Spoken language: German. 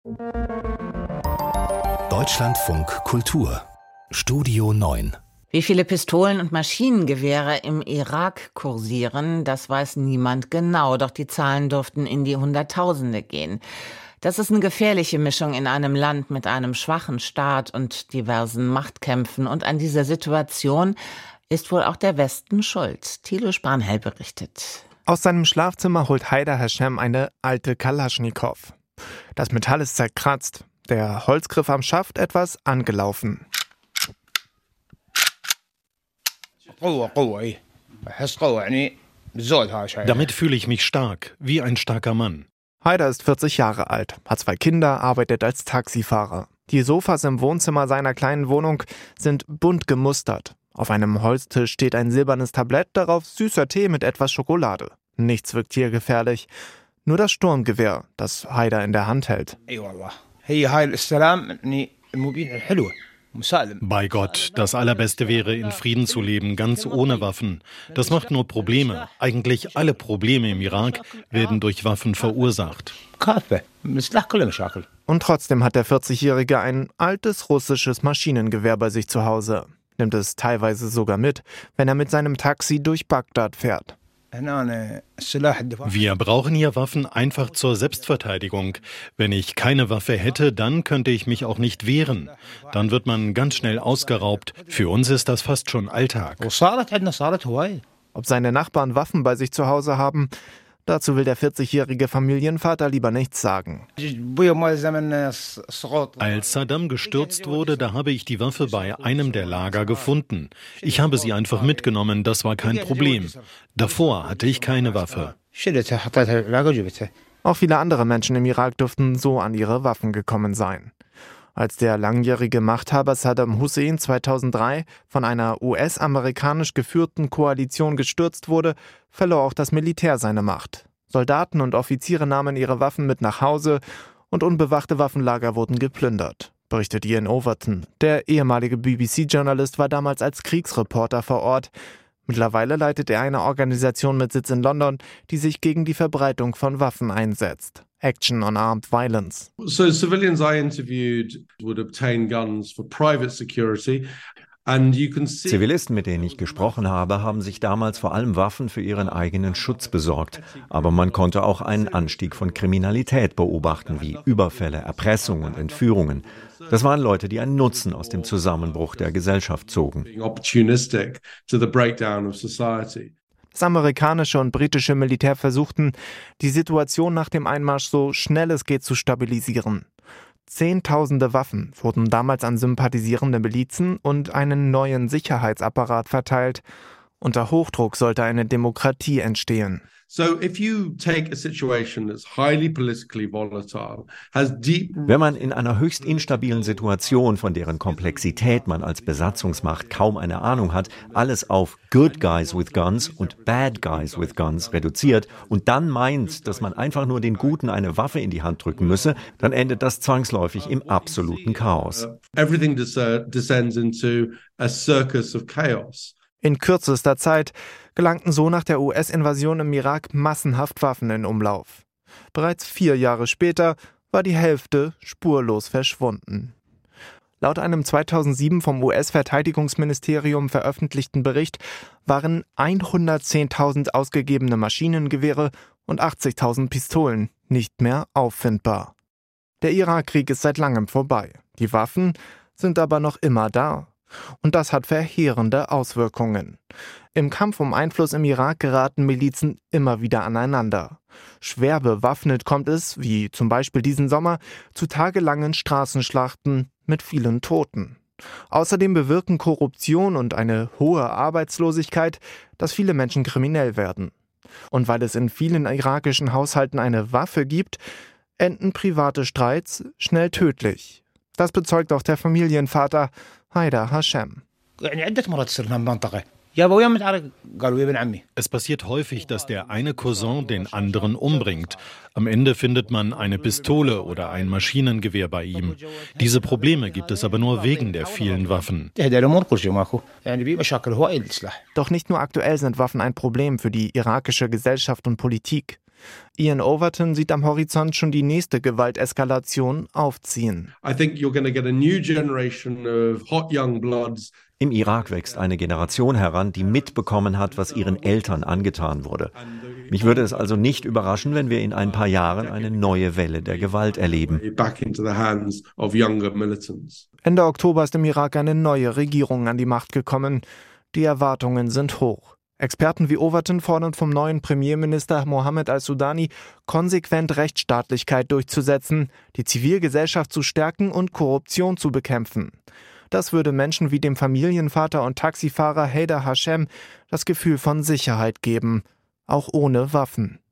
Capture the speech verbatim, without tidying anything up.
Deutschlandfunk Kultur Studio neun. Wie viele Pistolen und Maschinengewehre im Irak kursieren, das weiß niemand genau, doch die Zahlen dürften in die Hunderttausende gehen. Das ist eine gefährliche Mischung in einem Land mit einem schwachen Staat und diversen Machtkämpfen. Und an dieser Situation ist wohl auch der Westen schuld. Thilo Spanhel berichtet. Aus seinem Schlafzimmer holt Haider Hashem eine alte Kalaschnikow. Das Metall ist zerkratzt, der Holzgriff am Schaft etwas angelaufen. Damit fühle ich mich stark, wie ein starker Mann. Haider ist vierzig Jahre alt, hat zwei Kinder, arbeitet als Taxifahrer. Die Sofas im Wohnzimmer seiner kleinen Wohnung sind bunt gemustert. Auf einem Holztisch steht ein silbernes Tablett, darauf süßer Tee mit etwas Schokolade. Nichts wirkt hier gefährlich, nur das Sturmgewehr, das Haider in der Hand hält. Bei Gott, das Allerbeste wäre, in Frieden zu leben, ganz ohne Waffen. Das macht nur Probleme. Eigentlich alle Probleme im Irak werden durch Waffen verursacht. Und trotzdem hat der vierzigjährige ein altes russisches Maschinengewehr bei sich zu Hause. Nimmt es teilweise sogar mit, wenn er mit seinem Taxi durch Bagdad fährt. Wir brauchen hier Waffen einfach zur Selbstverteidigung. Wenn ich keine Waffe hätte, dann könnte ich mich auch nicht wehren. Dann wird man ganz schnell ausgeraubt. Für uns ist das fast schon Alltag. Ob seine Nachbarn Waffen bei sich zu Hause haben, dazu will der vierzigjährige Familienvater lieber nichts sagen. Als Saddam gestürzt wurde, da habe ich die Waffe bei einem der Lager gefunden. Ich habe sie einfach mitgenommen, das war kein Problem. Davor hatte ich keine Waffe. Auch viele andere Menschen im Irak dürften so an ihre Waffen gekommen sein. Als der langjährige Machthaber Saddam Hussein zweitausenddrei von einer U S-amerikanisch geführten Koalition gestürzt wurde, verlor auch das Militär seine Macht. Soldaten und Offiziere nahmen ihre Waffen mit nach Hause und unbewachte Waffenlager wurden geplündert, berichtet Ian Overton. Der ehemalige B B C-Journalist war damals als Kriegsreporter vor Ort. Mittlerweile leitet er eine Organisation mit Sitz in London, die sich gegen die Verbreitung von Waffen einsetzt. Action on Armed Violence. So civilians I interviewed would obtain guns for private security. And you can see Zivilisten, mit denen ich gesprochen habe, haben sich damals vor allem Waffen für ihren eigenen Schutz besorgt. Aber man konnte auch einen Anstieg von Kriminalität beobachten, wie Überfälle, Erpressung und Entführungen. Das waren Leute, die einen Nutzen aus dem Zusammenbruch der Gesellschaft zogen. Das amerikanische und britische Militär versuchten, die Situation nach dem Einmarsch so schnell es geht zu stabilisieren. Zehntausende Waffen wurden damals an sympathisierende Milizen und einen neuen Sicherheitsapparat verteilt. Unter Hochdruck sollte eine Demokratie entstehen. So if you take a situation that's highly politically volatile, has deep Wenn man in einer höchst instabilen Situation, von deren Komplexität man als Besatzungsmacht kaum eine Ahnung hat, alles auf Good Guys with Guns und Bad Guys with Guns reduziert und dann meint, dass man einfach nur den Guten eine Waffe in die Hand drücken müsse, dann endet das zwangsläufig im absoluten Chaos. Everything descends into a circus of chaos. In kürzester Zeit gelangten so nach der U S-Invasion im Irak massenhaft Waffen in Umlauf. Bereits vier Jahre später war die Hälfte spurlos verschwunden. Laut einem zweitausendsieben vom U S-Verteidigungsministerium veröffentlichten Bericht waren hundertzehntausend ausgegebene Maschinengewehre und achtzigtausend Pistolen nicht mehr auffindbar. Der Irakkrieg ist seit langem vorbei. Die Waffen sind aber noch immer da. Und das hat verheerende Auswirkungen. Im Kampf um Einfluss im Irak geraten Milizen immer wieder aneinander. Schwer bewaffnet kommt es, wie zum Beispiel diesen Sommer, zu tagelangen Straßenschlachten mit vielen Toten. Außerdem bewirken Korruption und eine hohe Arbeitslosigkeit, dass viele Menschen kriminell werden. Und weil es in vielen irakischen Haushalten eine Waffe gibt, enden private Streits schnell tödlich. Das bezeugt auch der Familienvater Haider Hashem. Es passiert häufig, dass der eine Cousin den anderen umbringt. Am Ende findet man eine Pistole oder ein Maschinengewehr bei ihm. Diese Probleme gibt es aber nur wegen der vielen Waffen. Doch nicht nur aktuell sind Waffen ein Problem für die irakische Gesellschaft und Politik. Ian Overton sieht am Horizont schon die nächste Gewalteskalation aufziehen. I think you're going to get a new generation of hot young bloods. Im Irak wächst eine Generation heran, die mitbekommen hat, was ihren Eltern angetan wurde. Mich würde es also nicht überraschen, wenn wir in ein paar Jahren eine neue Welle der Gewalt erleben. Ende Oktober ist im Irak eine neue Regierung an die Macht gekommen. Die Erwartungen sind hoch. Experten wie Overton fordern vom neuen Premierminister Mohammed al-Sudani, konsequent Rechtsstaatlichkeit durchzusetzen, die Zivilgesellschaft zu stärken und Korruption zu bekämpfen. Das würde Menschen wie dem Familienvater und Taxifahrer Haider Hashem das Gefühl von Sicherheit geben, auch ohne Waffen.